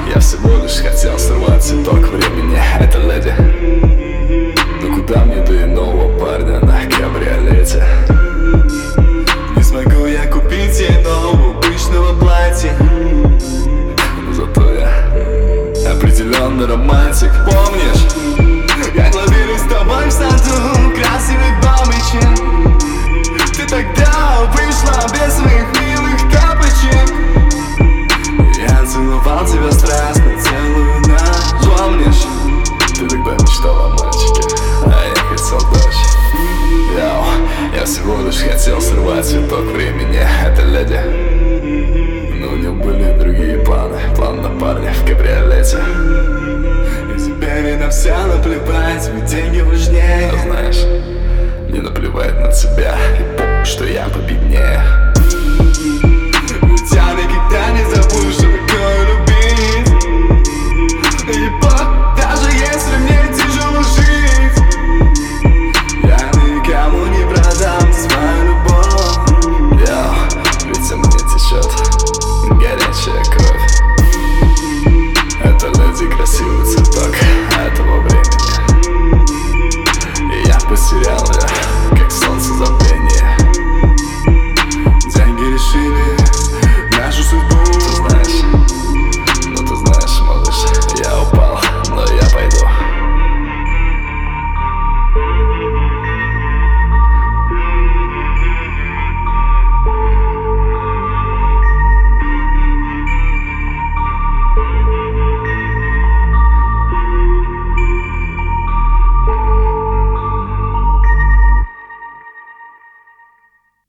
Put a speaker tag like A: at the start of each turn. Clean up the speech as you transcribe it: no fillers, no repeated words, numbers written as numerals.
A: Я всего лишь хотел сорвать цветок времени, это леди. Но куда мне до иного парня на кабриолете? Не смогу я купить ей нового пышного платья, но зато я определенно романтик. Помнишь, как ловили с тобой в саду красивый бабочек? Ты тогда вышла без своих милых тапочек. Я целовал тебя страстно целую ночь. Помнишь, ты тогда мечтала о мальчике, а я хотел дочь. Я всего лишь хотел сорвать цветок времени, это леди. Но у него были другие планы, план на парня в кабриолете. И теперь на все наплевать, ведь деньги важнее. А знаешь, мне наплевать на тебя, и что я победнее.